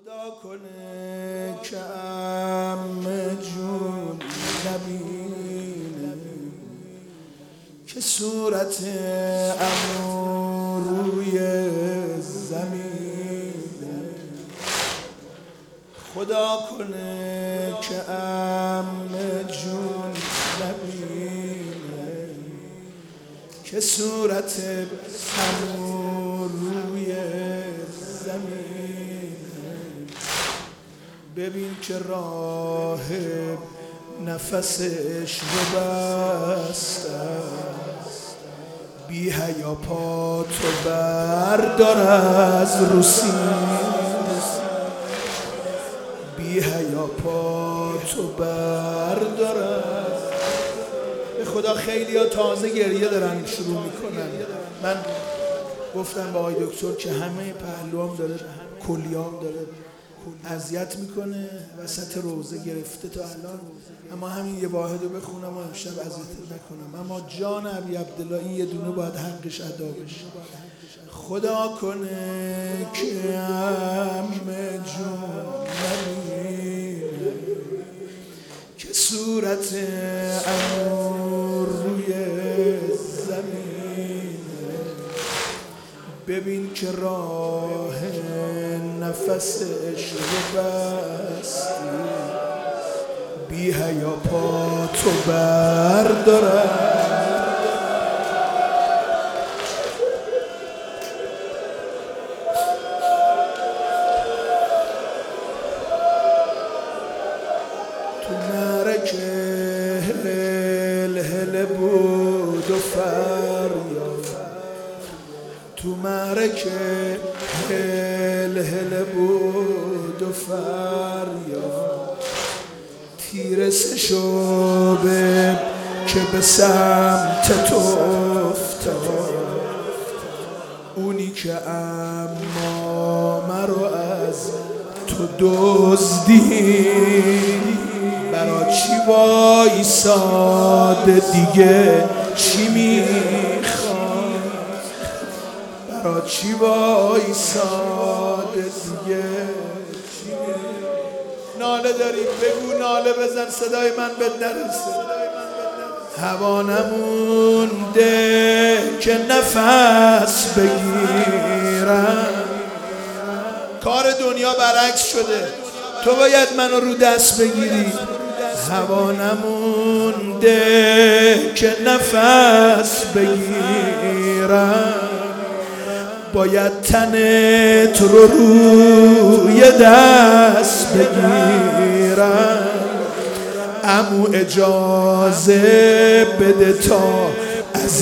خدا کنه که عمه جون نبینه که صورت عمو روی زمینه. خدا کنه که عمه جون نبینه که صورت عمو روی زمینه. ببین که راهب نفسش رو بسته، بی حیا پاتو بردار از رو سینه، بی حیا پاتو بردار از. به خدا خیلی ها تازه گریه دارن شروع میکنن. من گفتم با آقای دکتر که همه پهلوام داره کلیام داره اذیت میکنه، وسط روزه گرفته تا الان، اما همین یه واحد رو بخونم و امشب اذیتت نکنم. اما جان ابی عبدالله این یه دونه باید حقش ادا بشه. خدا کنه که عمه جون نبینه که صورت عمو روی زمینه. ببین که راه نفسش رو بستی، بی حیا پاتو بردارم. تو نرکه هل هل بود و فریاد، تو مرکه هل هل بود و فریاد. تیر شعبه که به سمت تو افتاد، اونی که اما مرا از تو دزدید. برا چی وایساد دیگه چی میخواد؟ برا چی وایساد دیگه؟ ناله داریم بگو، ناله بزن، صدای من بد نرسه. هوا نمونده که نفس بگیرم. کار دنیا برعکس شده، تو باید منو رو دست بگیری. هوا نمونده که نفس بگیرم، باید تنت رو روی دست بگیرم. عمو اجازه بده تا از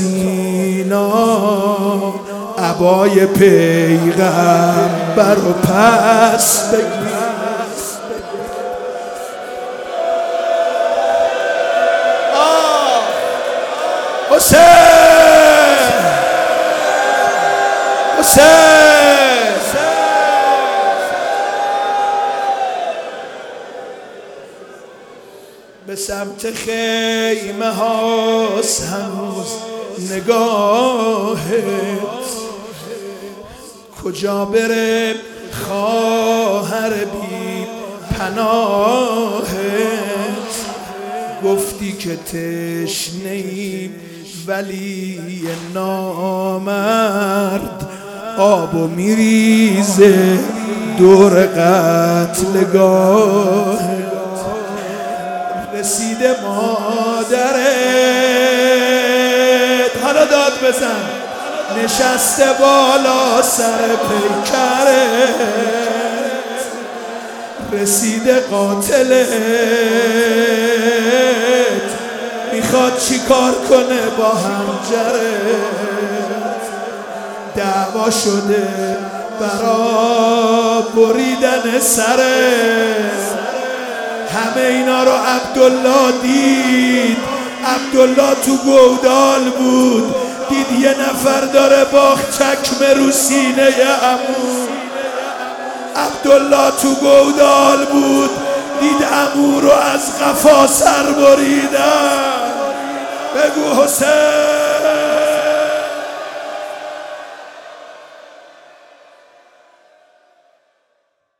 اینا عبای پیغمبر رو پس بگیرم. حسین حسین به سمت خیمه هاست هنوز نگاهت، کجا بره خواهر بی پناهت. گفتی که تشنه‌ای ولی نامرد آبو میریزه دور قتلگاه. رسیده مادرت، حالا داد بزن، نشسته بالا سر پیکرت. رسیده قاتلت، میخواد چی کار کنه با حنجرت. دعوا شده برا بریدن سرت. همه اینا رو عبدالله دید. عبدالله تو گودال بود، دید یه نفر داره باخت چکمه رو سینه عمو. عبدالله تو گودال بود، دید عمو رو از قفا سر بریدن. بگو حسین.